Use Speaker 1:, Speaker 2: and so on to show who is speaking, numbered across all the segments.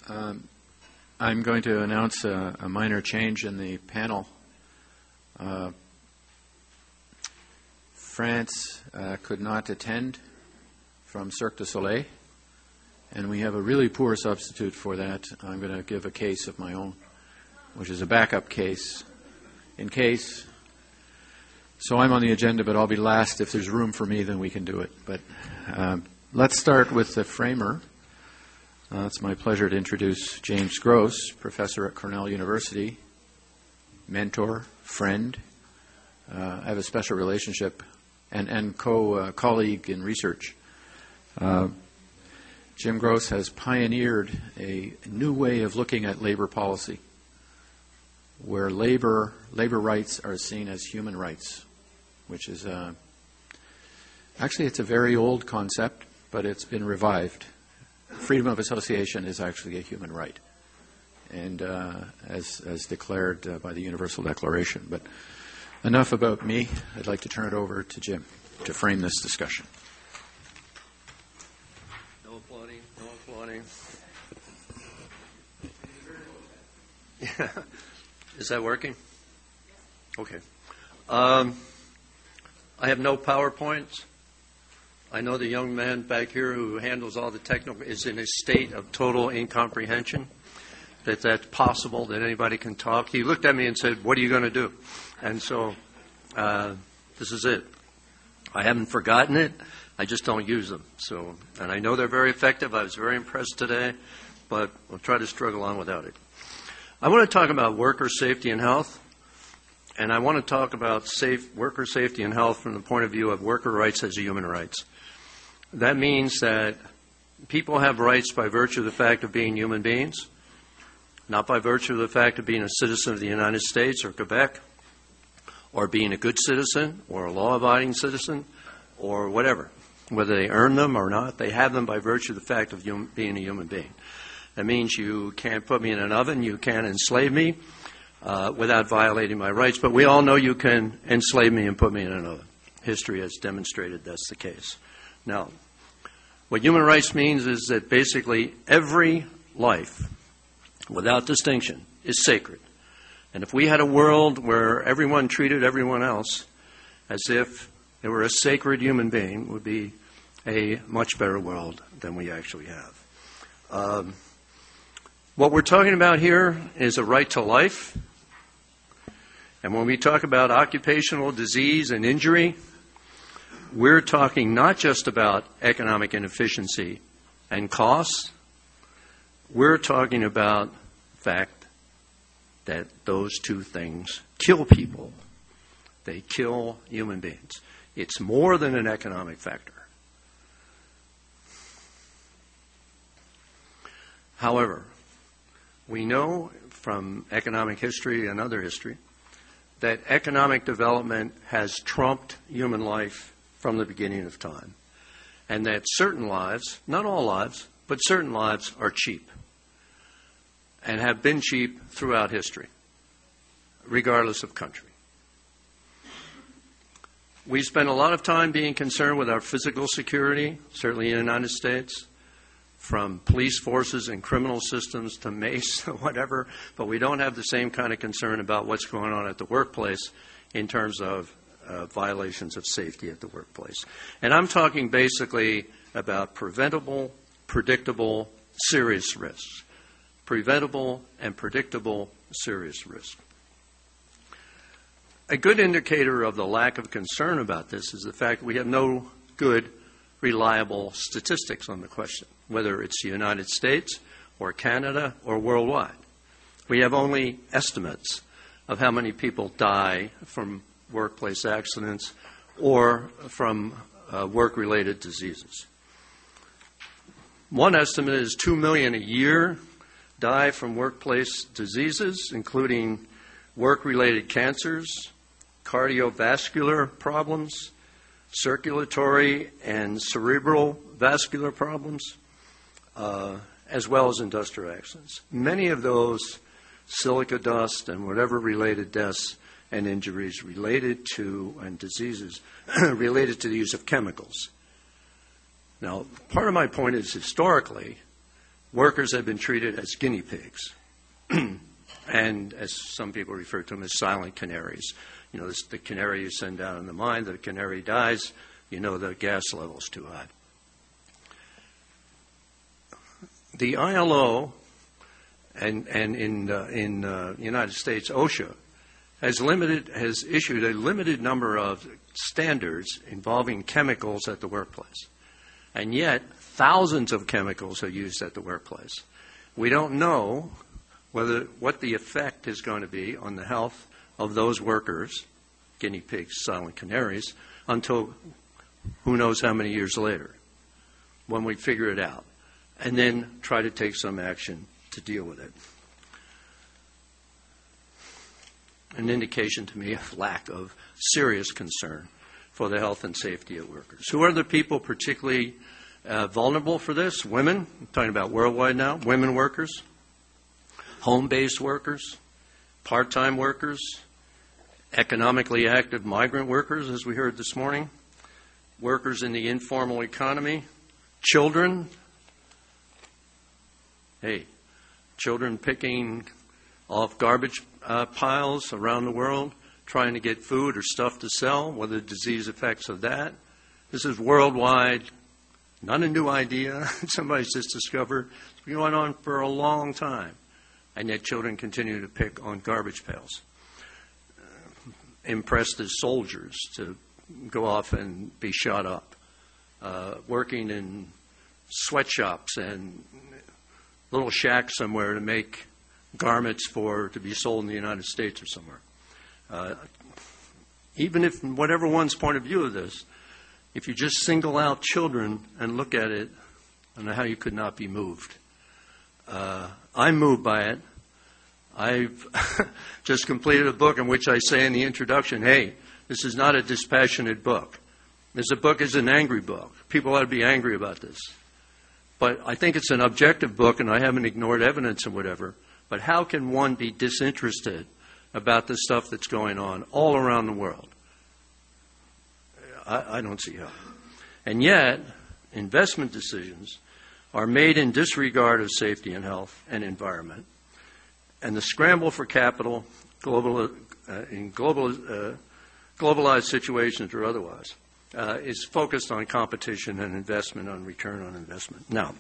Speaker 1: I'm going to announce a minor change in the panel. France could not attend from Cirque du Soleil, and we have a really poor substitute for that. I'm going to give a case of my own, which is a backup case in case. So I'm on the agenda, but I'll be last. If there's room for me, then we can do it. But let's start with the framer. It's my pleasure to introduce James Gross, professor at Cornell University, mentor, friend. I have a special relationship and colleague in research. Jim Gross has pioneered a new way of looking at labor policy, where labor rights are seen as human rights, which is actually it's a very old concept, but it's been revived. Freedom of association is actually a human right, and as declared by the Universal Declaration. But enough about me. I'd like to turn it over to Jim to frame this discussion.
Speaker 2: No applauding, no applauding. Yeah. Is that working? Okay. I have no PowerPoints. I know the young man back here who handles all the technical is in a state of total incomprehension, that that's possible, that anybody can talk. He looked at me and said, "What are you going to do?" And so this is it. I haven't forgotten it. I just don't use them. So, and I know they're very effective. I was very impressed today, but I'll try to struggle on without it. I want to talk about worker safety and health, and I want to talk about worker safety and health from the point of view of worker rights as human rights. That means that people have rights by virtue of the fact of being human beings, not by virtue of the fact of being a citizen of the United States or Quebec, or being a good citizen or a law-abiding citizen or whatever. Whether they earn them or not, they have them by virtue of the fact of being a human being. That means you can't put me in an oven, you can't enslave me without violating my rights, but we all know you can enslave me and put me in an oven. History has demonstrated that's the case. Now, what human rights means is that basically every life, without distinction, is sacred. And if we had a world where everyone treated everyone else as if they were a sacred human being, it would be a much better world than we actually have. What we're talking about here is a right to life. And when we talk about occupational disease and injury, we're talking not just about economic inefficiency and costs. We're talking about the fact that those two things kill people. They kill human beings. It's more than an economic factor. However, we know from economic history and other history that economic development has trumped human life from the beginning of time, and that certain lives, not all lives, but certain lives are cheap and have been cheap throughout history, regardless of country. We spend a lot of time being concerned with our physical security, certainly in the United States, from police forces and criminal systems to mace or whatever, but we don't have the same kind of concern about what's going on at the workplace in terms of violations of safety at the workplace. And I'm talking basically about preventable, predictable, serious risks. Preventable and predictable serious risk. A good indicator of the lack of concern about this is the fact that we have no good, reliable statistics on the question, whether it's the United States or Canada or worldwide. We have only estimates of how many people die from workplace accidents or from work-related diseases. One estimate is 2 million a year die from workplace diseases, including work-related cancers, cardiovascular problems, circulatory and cerebral vascular problems, as well as industrial accidents. Many of those silica dust and whatever related deaths and injuries related to, and diseases related to the use of chemicals. Now, part of my point is historically, workers have been treated as guinea pigs. And as some people refer to them as silent canaries. You know, this, the canary you send down in the mine, the canary dies, you know the gas level's too high. The ILO and in the United States, OSHA, has issued a limited number of standards involving chemicals at the workplace. And yet, thousands of chemicals are used at the workplace. We don't know what the effect is going to be on the health of those workers, guinea pigs, silent canaries, until who knows how many years later, when we figure it out, and then try to take some action to deal with it. An indication to me of lack of serious concern for the health and safety of workers. Who are the people particularly vulnerable for this? Women, I'm talking about worldwide now, women workers, home-based workers, part-time workers, economically active migrant workers, as we heard this morning, workers in the informal economy, children. Hey, children picking off garbage piles around the world, trying to get food or stuff to sell, what are the disease effects of that? This is worldwide, not a new idea. Somebody's just discovered. It's been going on for a long time. And yet children continue to pick on garbage pails, impressed as soldiers to go off and be shot up, working in sweatshops and little shacks somewhere to make garments to be sold in the United States or somewhere. Even if, whatever one's point of view of this, if you just single out children and look at it, I don't know how you could not be moved. I'm moved by it. I've just completed a book in which I say in the introduction, hey, this is not a dispassionate book. This book is an angry book. People ought to be angry about this. But I think it's an objective book, and I haven't ignored evidence and whatever. But how can one be disinterested about the stuff that's going on all around the world? I don't see how. And yet, investment decisions are made in disregard of safety and health and environment. And the scramble for capital, in globalized situations or otherwise, is focused on competition and investment, on return on investment. Now,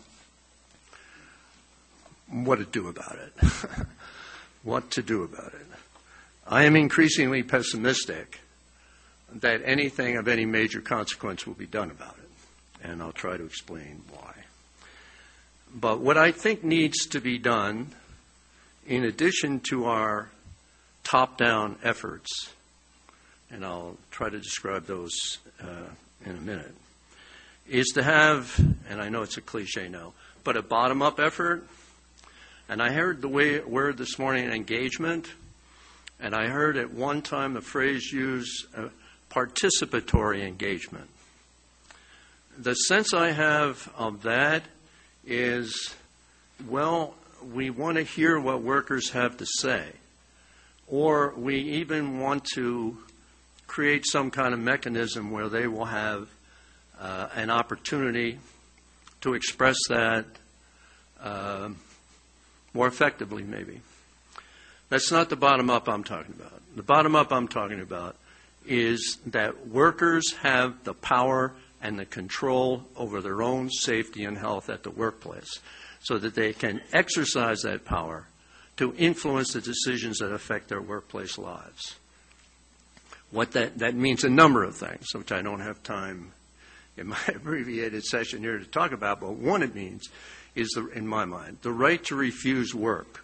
Speaker 2: what to do about it? What to do about it? I am increasingly pessimistic that anything of any major consequence will be done about it. And I'll try to explain why. But what I think needs to be done, in addition to our top-down efforts, and I'll try to describe those in a minute, is to have, and I know it's a cliche now, but a bottom-up effort. And I heard the word this morning, engagement, and I heard at one time the phrase used, participatory engagement. The sense I have of that is, well, we want to hear what workers have to say, or we even want to create some kind of mechanism where they will have an opportunity to express that more effectively, maybe. That's not the bottom-up I'm talking about. The bottom-up I'm talking about is that workers have the power and the control over their own safety and health at the workplace, so that they can exercise that power to influence the decisions that affect their workplace lives. What that means a number of things, which I don't have time in my abbreviated session here to talk about, but one it means is, in my mind, the right to refuse work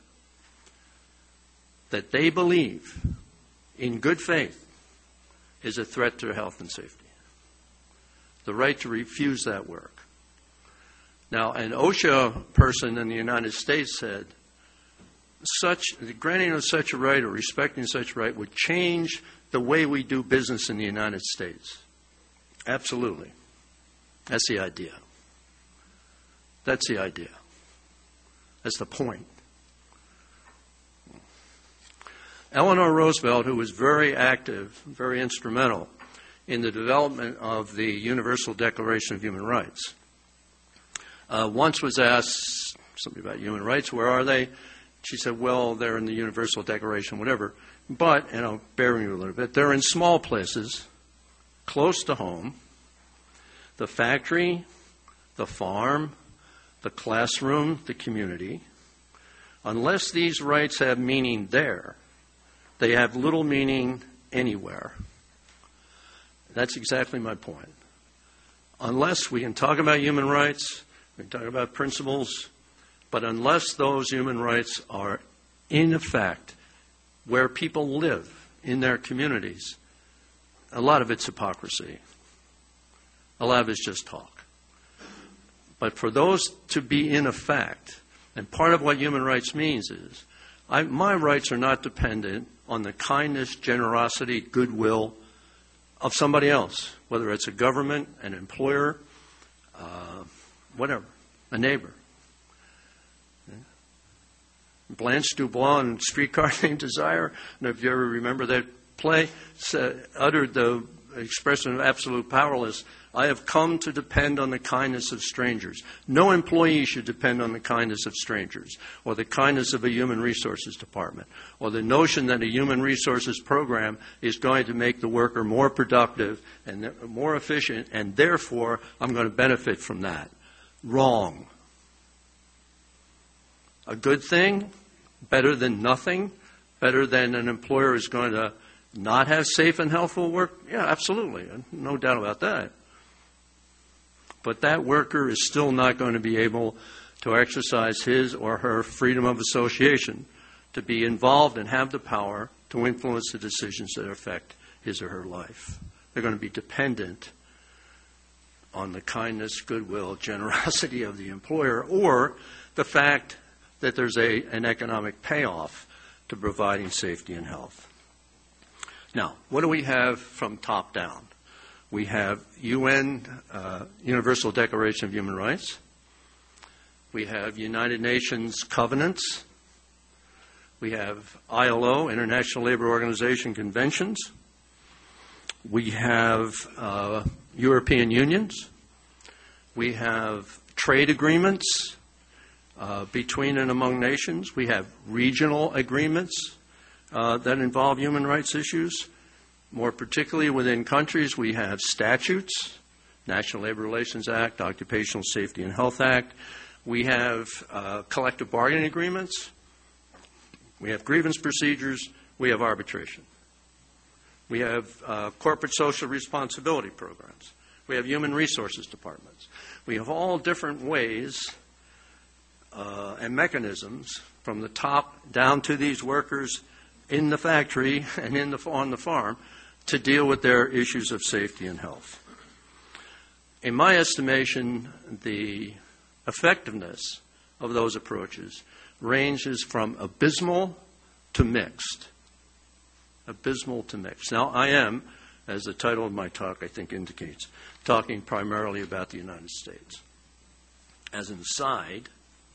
Speaker 2: that they believe, in good faith, is a threat to health and safety. The right to refuse that work. Now, an OSHA person in the United States said, the granting of such a right or respecting such a right would change the way we do business in the United States. Absolutely. That's the idea. That's the idea. That's the point. Eleanor Roosevelt, who was very active, very instrumental in the development of the Universal Declaration of Human Rights, once was asked, something about human rights. Where are they? She said, well, they're in the Universal Declaration, whatever. But, and I'll bear with you a little bit, they're in small places, close to home. The factory, the farm, the classroom, the community. Unless these rights have meaning there, they have little meaning anywhere. That's exactly my point. Unless we can talk about human rights, we can talk about principles, but unless those human rights are in effect where people live in their communities, a lot of it's hypocrisy. A lot of it's just talk. But for those to be in effect, and part of what human rights means is, my rights are not dependent on the kindness, generosity, goodwill of somebody else, whether it's a government, an employer, whatever, a neighbor. Blanche Dubois in Streetcar Named Desire, and if you ever remember that play, uttered the expression of absolute powerlessness. I have come to depend on the kindness of strangers. No employee should depend on the kindness of strangers or the kindness of a human resources department or the notion that a human resources program is going to make the worker more productive and more efficient, and therefore I'm going to benefit from that. Wrong. A good thing, better than nothing, better than an employer is going to not have safe and healthful work? Yeah, absolutely. No doubt about that. But that worker is still not going to be able to exercise his or her freedom of association, to be involved and have the power to influence the decisions that affect his or her life. They're going to be dependent on the kindness, goodwill, generosity of the employer, or the fact that there's an economic payoff to providing safety and health. Now, what do we have from top down? We have UN, Universal Declaration of Human Rights. We have United Nations covenants. We have ILO, International Labor Organization conventions. We have European unions. We have trade agreements between and among nations. We have regional agreements that involve human rights issues. More particularly within countries, we have statutes, National Labor Relations Act, Occupational Safety and Health Act. We have collective bargaining agreements. We have grievance procedures. We have arbitration. We have corporate social responsibility programs. We have human resources departments. We have all different ways and mechanisms from the top down to these workers in the factory and on the farm to deal with their issues of safety and health. In my estimation, the effectiveness of those approaches ranges from abysmal to mixed. Abysmal to mixed. Now, I am, as the title of my talk I think indicates, talking primarily about the United States. As an aside,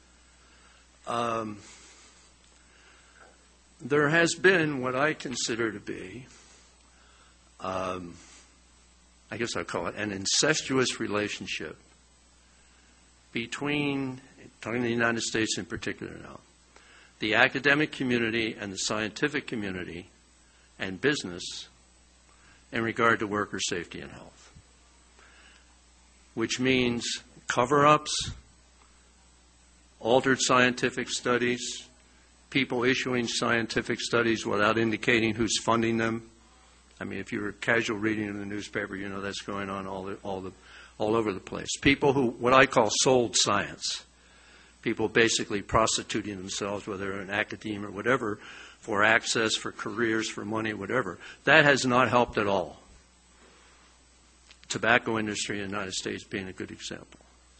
Speaker 2: there has been what I consider to be, I guess I'll call it an incestuous relationship between, talking the United States in particular now, the academic community and the scientific community and business in regard to worker safety and health, which means cover-ups, altered scientific studies, people issuing scientific studies without indicating who's funding them. I mean, if you're a casual reading in the newspaper, you know that's going on all over the place. People who, what I call sold science, people basically prostituting themselves, whether in academia or whatever, for access, for careers, for money, whatever. That has not helped at all. Tobacco industry in the United States being a good example.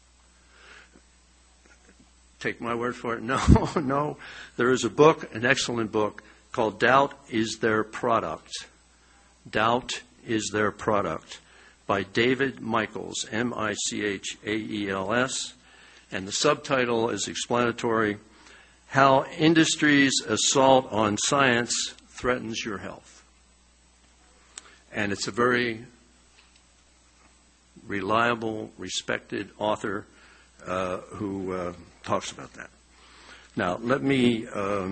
Speaker 2: Take my word for it. No. There is a book, an excellent book, called Doubt is Their Product. Doubt is Their Product by David Michaels, Michaels, and the subtitle is explanatory, How Industry's Assault on Science Threatens Your Health. And it's a very reliable, respected author who talks about that. Now, let me,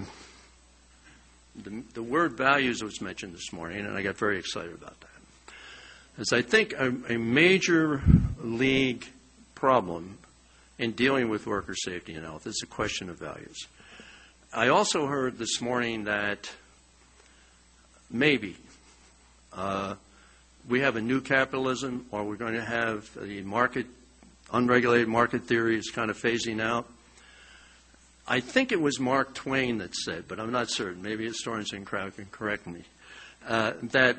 Speaker 2: the word values was mentioned this morning, and I got very excited about that. As I think a major league problem in dealing with worker safety and health is a question of values. I also heard this morning that maybe we have a new capitalism, or we're going to have the market, unregulated market theory is kind of phasing out. I think it was Mark Twain that said, but I'm not certain, maybe historians in the crowd can correct me, that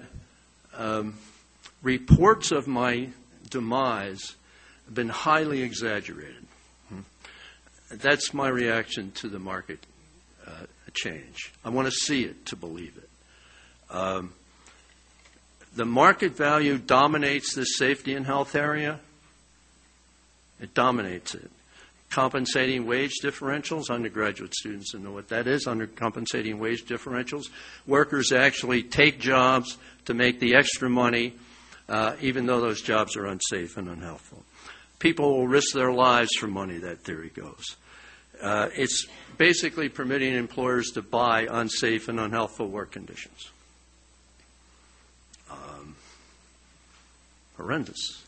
Speaker 2: reports of my demise have been highly exaggerated. That's my reaction to the market change. I want to see it to believe it. The market value dominates this safety and health area. It dominates it. Compensating wage differentials, undergraduate students know what that is, compensating wage differentials. Workers actually take jobs to make the extra money, even though those jobs are unsafe and unhealthful. People will risk their lives for money, that theory goes. It's basically permitting employers to buy unsafe and unhealthful work conditions. Horrendous.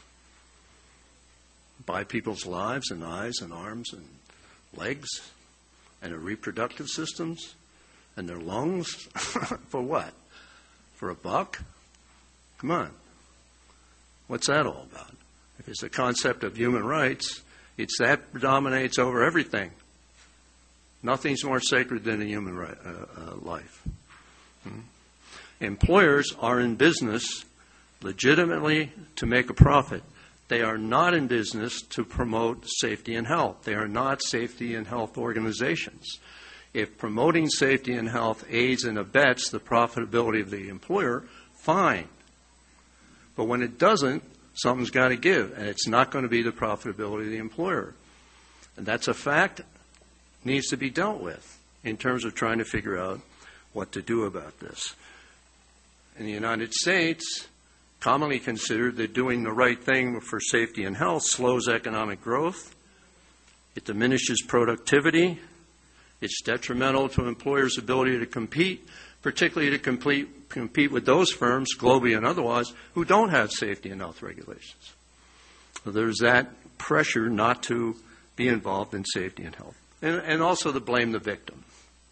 Speaker 2: Buy people's lives and eyes and arms and legs and their reproductive systems and their lungs. For what? For a buck? Come on. What's that all about? If it's a concept of human rights, it's that predominates over everything. Nothing's more sacred than a human life. Employers are in business legitimately to make a profit. They are not in business to promote safety and health. They are not safety and health organizations. If promoting safety and health aids and abets the profitability of the employer, fine. But when it doesn't, something's got to give, and it's not going to be the profitability of the employer. And that's a fact, needs to be dealt with in terms of trying to figure out what to do about this. In the United States, commonly considered that doing the right thing for safety and health slows economic growth. It diminishes productivity. It's detrimental to employers' ability to compete, particularly to compete with those firms, globally and otherwise, who don't have safety and health regulations. So there's that pressure not to be involved in safety and health. And also to blame the victim.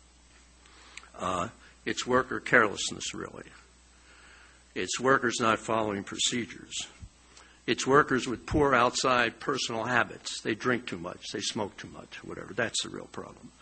Speaker 2: It's worker carelessness, really. It's workers not following procedures. It's workers with poor outside personal habits. They drink too much, they smoke too much, whatever. That's the real problem.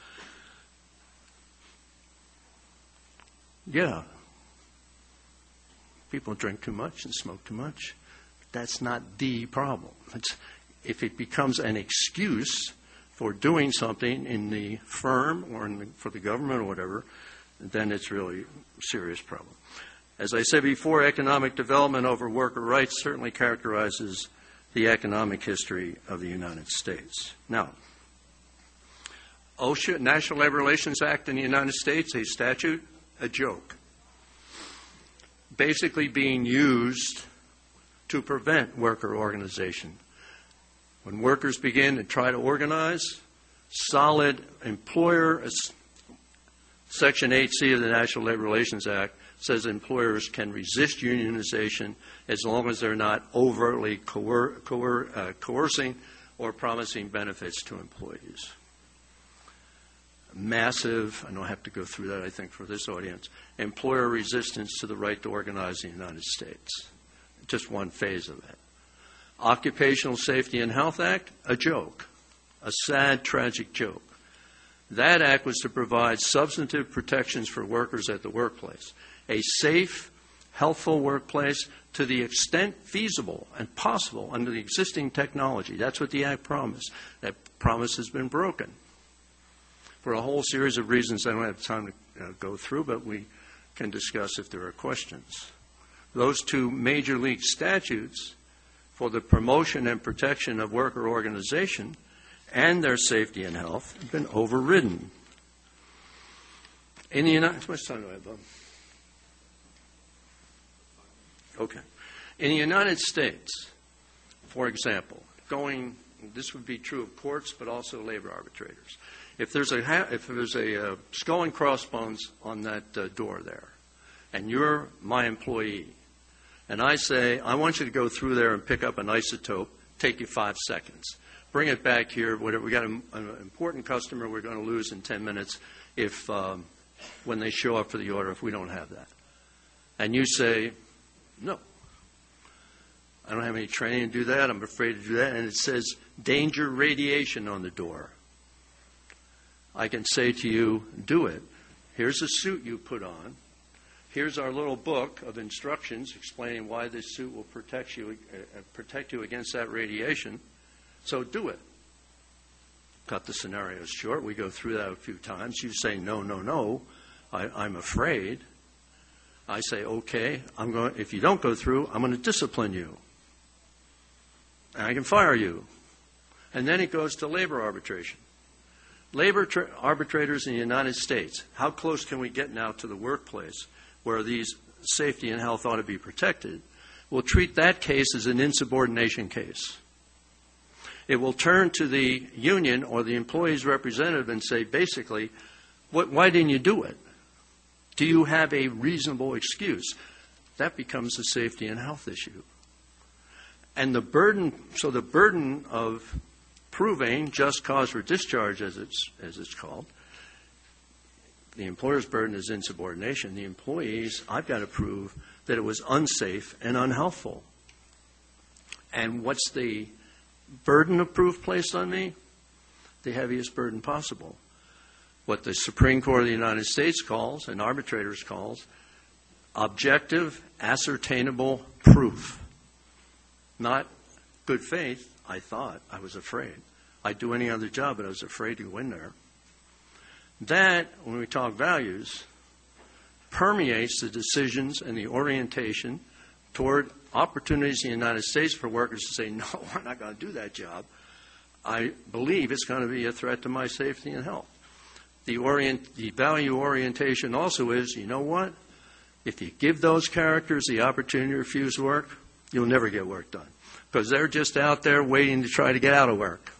Speaker 2: Yeah. People drink too much and smoke too much. That's not the problem. If it becomes an excuse for doing something in the firm or for the government or whatever, then it's really a serious problem. As I said before, economic development over worker rights certainly characterizes the economic history of the United States. Now, OSHA, National Labor Relations Act in the United States, a statute, a joke, basically being used to prevent worker organization. When workers begin to try to organize, solid employer, Section 8C of the National Labor Relations Act says employers can resist unionization as long as they're not overtly coercing or promising benefits to employees. Massive, I don't have to go through that, I think, for this audience, employer resistance to the right to organize in the United States. Just one phase of it. Occupational Safety and Health Act, a joke, a sad, tragic joke. That act was to provide substantive protections for workers at the workplace. A safe, healthful workplace to the extent feasible and possible under the existing technology. That's what the act promised. That promise has been broken for a whole series of reasons I don't have time to go through, but we can discuss if there are questions. Those two major league statutes for the promotion and protection of worker organization and their safety and health have been overridden. In the United States, how much time do I have, Bob? Okay. In the United States, for example, going this would be true of courts, but also labor arbitrators. If there's a skull and crossbones on that door there, and you're my employee, and I say, I want you to go through there and pick up an isotope, take you 5 seconds. Bring it back here. Whatever. We got an important customer we're going to lose in 10 minutes if when they show up for the order if we don't have that. And you say, no. I don't have any training to do that. I'm afraid to do that. And it says danger radiation on the door. I can say to you, do it. Here's a suit you put on. Here's our little book of instructions explaining why this suit will protect you against that radiation. So do it. Cut the scenarios short. We go through that a few times. You say, no, no, no. I'm afraid. I say, okay. If you don't go through, I'm going to discipline you. And I can fire you. And then it goes to labor arbitration. Labor arbitrators in the United States, how close can we get now to the workplace where these safety and health ought to be protected, will treat that case as an insubordination case. It will turn to the union or the employee's representative and say, basically, why didn't you do it? Do you have a reasonable excuse? That becomes a safety and health issue. And the burden of proving just cause for discharge, as it's called, the employer's burden is insubordination. The employees, I've got to prove that it was unsafe and unhealthful. And what's the burden of proof placed on me? The heaviest burden possible. What the Supreme Court of the United States calls, and arbitrators calls, objective, ascertainable proof. Not good faith. I thought. I was afraid. I'd do any other job, but I was afraid to go in there. That, when we talk values, permeates the decisions and the orientation toward opportunities in the United States for workers to say, no, we're not going to do that job. I believe it's going to be a threat to my safety and health. The value orientation also is, you know what? If you give those characters the opportunity to refuse work, you'll never get work done. Because they're just out there waiting to try to get out of work.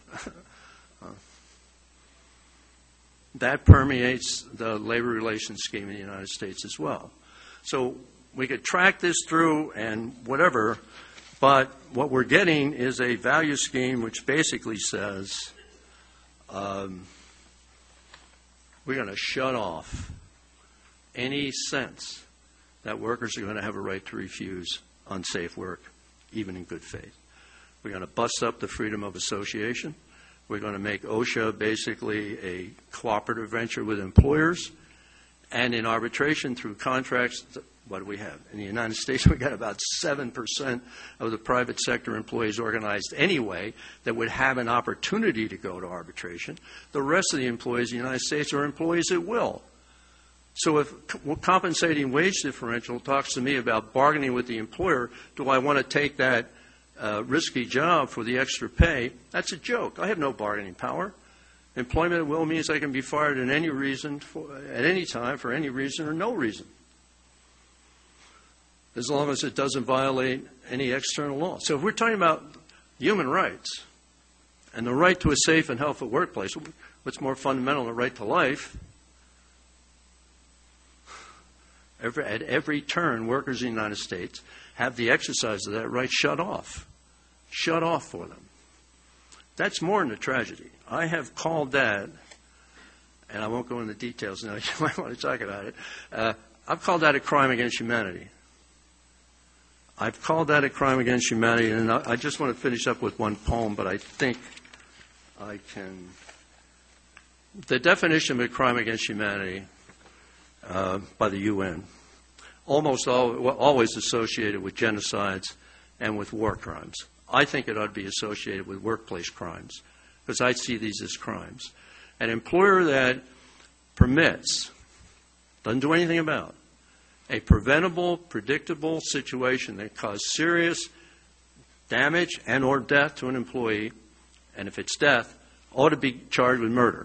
Speaker 2: That permeates the labor relations scheme in the United States as well. So we could track this through and whatever, but what we're getting is a value scheme which basically says we're going to shut off any sense that workers are going to have a right to refuse unsafe work, even in good faith. We're going to bust up the freedom of association. We're going to make OSHA basically a cooperative venture with employers. And in arbitration through contracts, what do we have? In the United States, we've got about 7% of the private sector employees organized anyway that would have an opportunity to go to arbitration. The rest of the employees in the United States are employees at will. So if compensating wage differential talks to me about bargaining with the employer, do I want to take that risky job for the extra pay? That's a joke. I have no bargaining power. Employment at will means I can be fired at any reason, at any time, for any reason or no reason, as long as it doesn't violate any external law. So if we're talking about human rights and the right to a safe and healthful workplace, what's more fundamental than the right to life? At every turn, workers in the United States have the exercise of that right shut off for them. That's more than a tragedy. I have called that, and I won't go into details now, you might want to talk about it. I've called that a crime against humanity. I've called that a crime against humanity, and I just want to finish up with one poem, but I think I can. The definition of a crime against humanity by the UN, almost always associated with genocides and with war crimes. I think it ought to be associated with workplace crimes, because I see these as crimes. An employer that permits, doesn't do anything about, a preventable, predictable situation that caused serious damage and or death to an employee, and if it's death, ought to be charged with murder.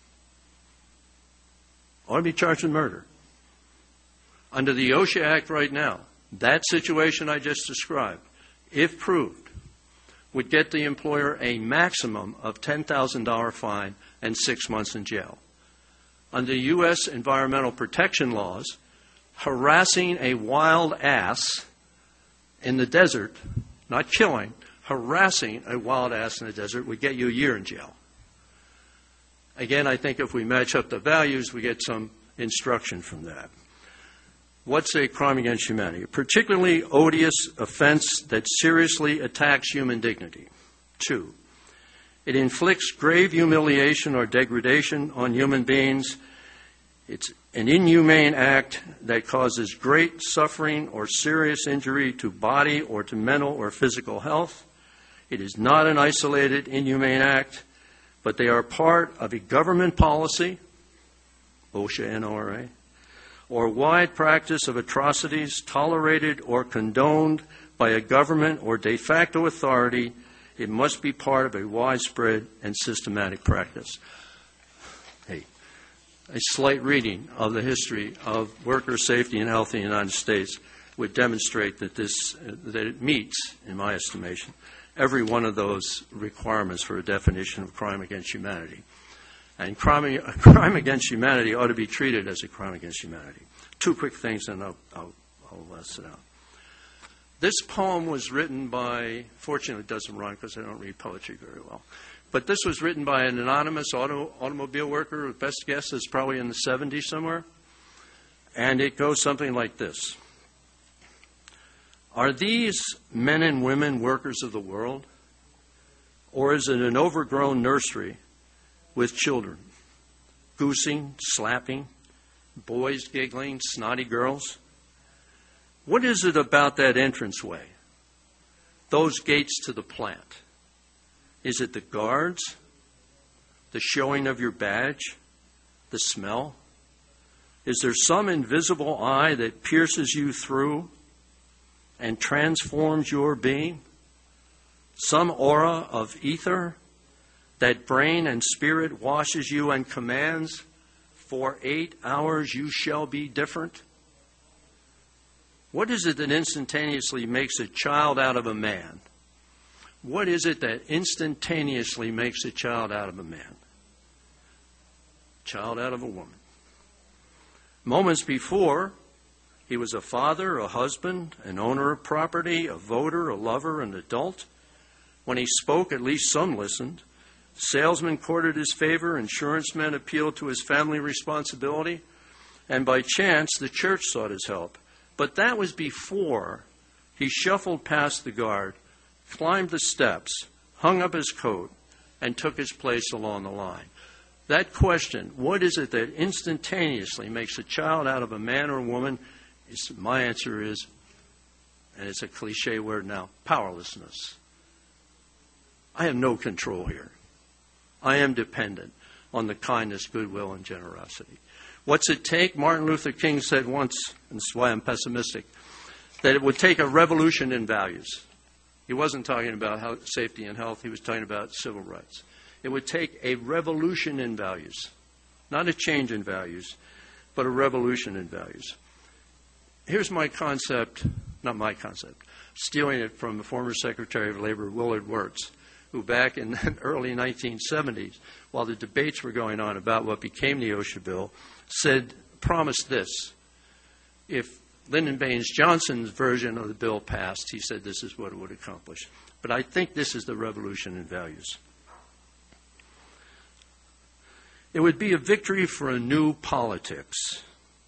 Speaker 2: Ought to be charged with murder. Under the OSHA Act right now, that situation I just described, if proved, would get the employer a maximum of $10,000 fine and 6 months in jail. Under U.S. environmental protection laws, harassing a wild ass in the desert, not killing, harassing a wild ass in the desert would get you a year in jail. Again, I think if we match up the values, we get some instruction from that. What's a crime against humanity? A particularly odious offense that seriously attacks human dignity. 2, it inflicts grave humiliation or degradation on human beings. It's an inhumane act that causes great suffering or serious injury to body or to mental or physical health. It is not an isolated inhumane act, but they are part of a government policy, OSHA, NRA, or wide practice of atrocities tolerated or condoned by a government or de facto authority. It must be part of a widespread and systematic practice. Hey, a slight reading of the history of worker safety and health in the United States would demonstrate that it meets, in my estimation, every one of those requirements for a definition of crime against humanity. And a crime against humanity ought to be treated as a crime against humanity. 2 quick things, and I'll sit down. This poem was written by, fortunately it doesn't rhyme because I don't read poetry very well, but this was written by an anonymous automobile worker, whose best guess is probably in the 70s somewhere, and it goes something like this. Are these men and women workers of the world, or is it an overgrown nursery with children, goosing, slapping, boys giggling, snotty girls? What is it about that entranceway, those gates to the plant? Is it the guards, the showing of your badge, the smell? Is there some invisible eye that pierces you through and transforms your being? Some aura of ether that brain and spirit washes you and commands, for 8 hours you shall be different? What is it that instantaneously makes a child out of a man? What is it that instantaneously makes a child out of a man? Child out of a woman. Moments before, he was a father, a husband, an owner of property, a voter, a lover, an adult. When he spoke, at least some listened. Salesmen courted his favor, insurance men appealed to his family responsibility, and by chance the church sought his help. But that was before he shuffled past the guard, climbed the steps, hung up his coat, and took his place along the line. That question, what is it that instantaneously makes a child out of a man or a woman, my answer is, and it's a cliche word now, powerlessness. I have no control here. I am dependent on the kindness, goodwill, and generosity. What's it take? Martin Luther King said once, and this is why I'm pessimistic, that it would take a revolution in values. He wasn't talking about safety and health. He was talking about civil rights. It would take a revolution in values, not a change in values, but a revolution in values. Here's my concept, not my concept, stealing it from the former Secretary of Labor, Willard Wirtz, who back in the early 1970s, while the debates were going on about what became the OSHA bill, promised this. If Lyndon Baines Johnson's version of the bill passed, he said this is what it would accomplish. But I think this is the revolution in values. It would be a victory for a new politics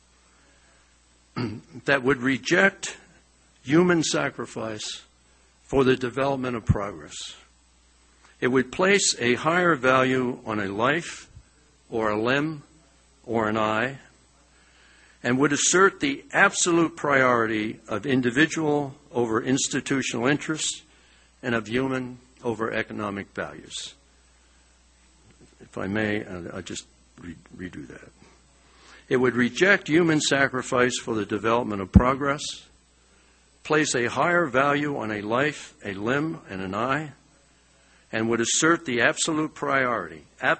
Speaker 2: that would reject human sacrifice for the development of progress. It would place a higher value on a life or a limb or an eye, and would assert the absolute priority of individual over institutional interests and of human over economic values. If I may, I'll just redo that. It would reject human sacrifice for the development of progress, place a higher value on a life, a limb, and an eye, and would assert the absolute priority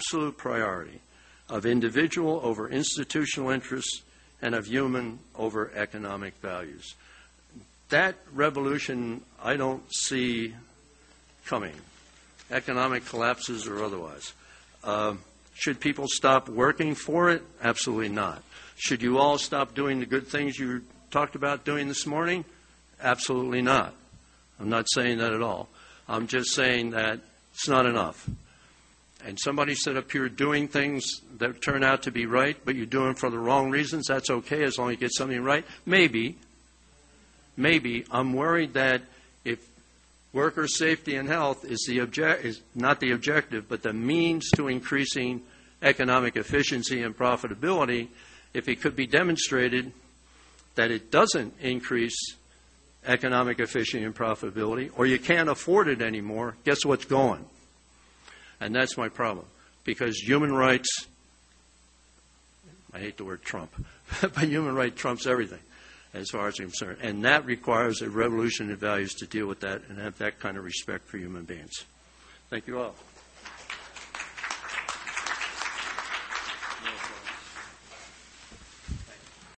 Speaker 2: of individual over institutional interests and of human over economic values. That revolution I don't see coming, economic collapses or otherwise. Should people stop working for it? Absolutely not. Should you all stop doing the good things you talked about doing this morning? Absolutely not. I'm not saying that at all. I'm just saying that it's not enough. And somebody said up here doing things that turn out to be right, but you're doing them for the wrong reasons, that's okay as long as you get something right. Maybe. I'm worried that if worker safety and health is not the objective, but the means to increasing economic efficiency and profitability, if it could be demonstrated that it doesn't increase economic efficiency and profitability, or you can't afford it anymore, guess what's going? And that's my problem. Because human rights, I hate the word Trump, but human right trumps everything as far as I'm concerned. And that requires a revolution in values to deal with that and have that kind of respect for human beings. Thank you all.